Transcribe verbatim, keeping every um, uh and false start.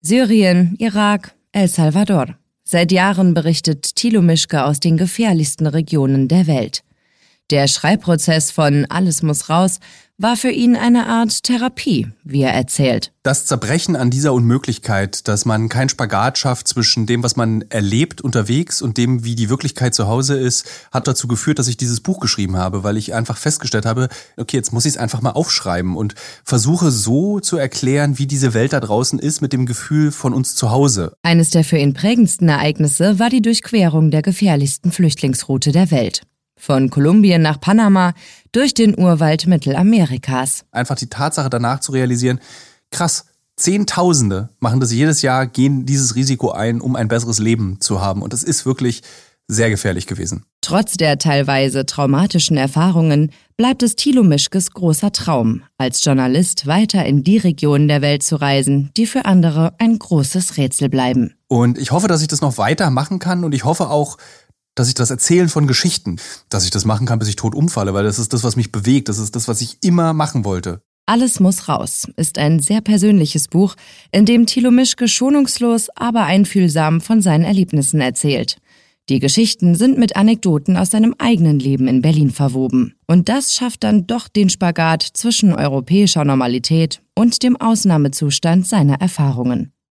Syrien, Irak, El Salvador. Seit Jahren berichtet Thilo Mischke aus den gefährlichsten Regionen der Welt. Der Schreibprozess von Alles muss raus war für ihn eine Art Therapie, wie er erzählt. Das Zerbrechen an dieser Unmöglichkeit, dass man keinen Spagat schafft zwischen dem, was man erlebt unterwegs und dem, wie die Wirklichkeit zu Hause ist, hat dazu geführt, dass ich dieses Buch geschrieben habe, weil ich einfach festgestellt habe, okay, jetzt muss ich es einfach mal aufschreiben und versuche so zu erklären, wie diese Welt da draußen ist, mit dem Gefühl von uns zu Hause. Eines der für ihn prägendsten Ereignisse war die Durchquerung der gefährlichsten Flüchtlingsroute der Welt. Von Kolumbien nach Panama, durch den Urwald Mittelamerikas. Einfach die Tatsache danach zu realisieren, krass, Zehntausende machen das jedes Jahr, gehen dieses Risiko ein, um ein besseres Leben zu haben. Und das ist wirklich sehr gefährlich gewesen. Trotz der teilweise traumatischen Erfahrungen bleibt es Thilo Mischkes großer Traum, als Journalist weiter in die Regionen der Welt zu reisen, die für andere ein großes Rätsel bleiben. Und ich hoffe, dass ich das noch weiter machen kann und ich hoffe auch, dass ich das Erzählen von Geschichten, dass ich das machen kann, bis ich tot umfalle, weil das ist das, was mich bewegt, das ist das, was ich immer machen wollte. Alles muss raus ist ein sehr persönliches Buch, in dem Thilo Mischke schonungslos, aber einfühlsam von seinen Erlebnissen erzählt. Die Geschichten sind mit Anekdoten aus seinem eigenen Leben in Berlin verwoben. Und das schafft dann doch den Spagat zwischen europäischer Normalität und dem Ausnahmezustand seiner Erfahrungen.